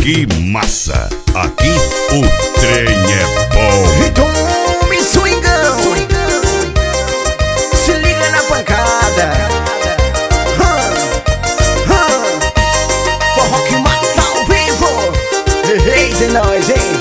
Que massa! Aqui o trem é bom. E tome swingão, se liga na pancada. Forró que massa ao vivo. Eita, é nóis, hein?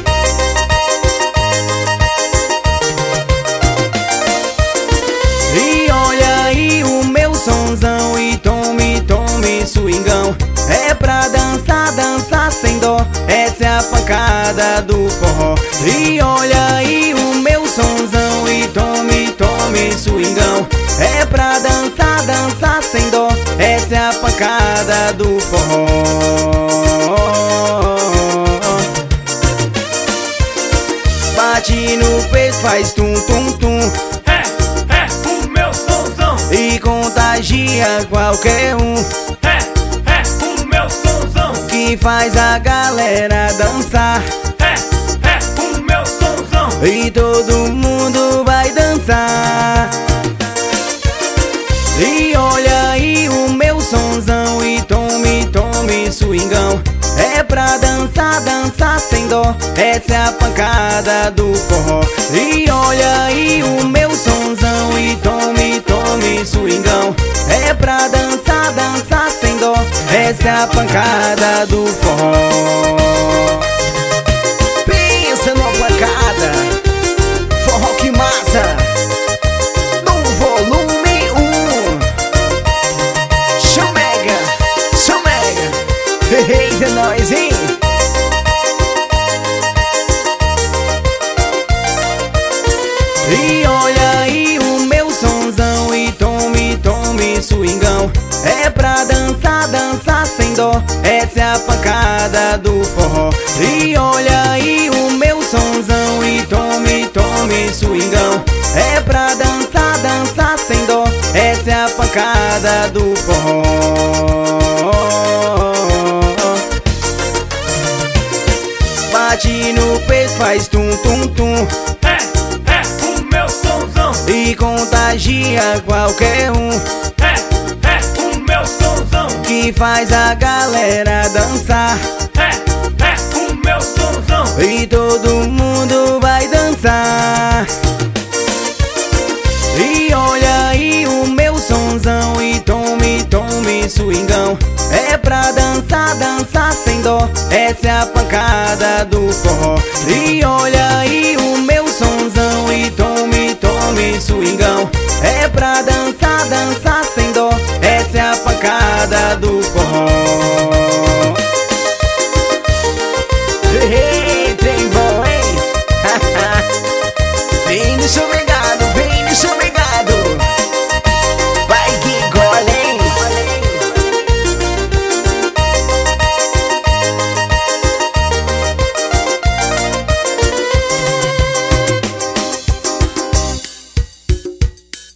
E olha aí o meu sonzão. E tome swingão. É pra dançar, dançar sem dó. Essa é a pancada do forró. E olha aí o meu sonzão. E tome swingão. É pra dançar, dançar sem dó. Essa é a pancada do forró. Bate no peito, faz tum tum tum. É o meu sonzão. E contagia qualquer um. É o meu sonzão. Que faz a galera dançar. É o meu sonzão. E todo mundo vai dançar. E olha aí o meu sonzão. E tome swingão. É pra dançar, dançar sem dó. Essa é a pancada do forró. E olha aí o meu sonzão. E tome swingão. É pra dançar, dançar sem dó. Essa é a pancada do forró. Pensa numa pancada. Forró que massa. No volume 1. Chamega. Eita, nós, hein? E olha aí o meu sonzão. E tome swingão. É pra dançar, dançar sem dó. Essa é a pancada do forró. E olha aí o meu sonzão. E tome swingão. É pra dançar, dançar sem dó. Essa é a pancada do forró. Bate no peito, faz tum tum tum. É o meu sonzão. E contagia qualquer um. É o meu sonzão. Que faz a galera dançar. É o meu sonzão. E todo mundo vai dançar. E olha aí o meu sonzão. E tome swingão. É pra dançar, dançar sem dó. Essa é a pancada do forró. E olha aí o meu sonzão. E tome swingão. É pra dançar, dançar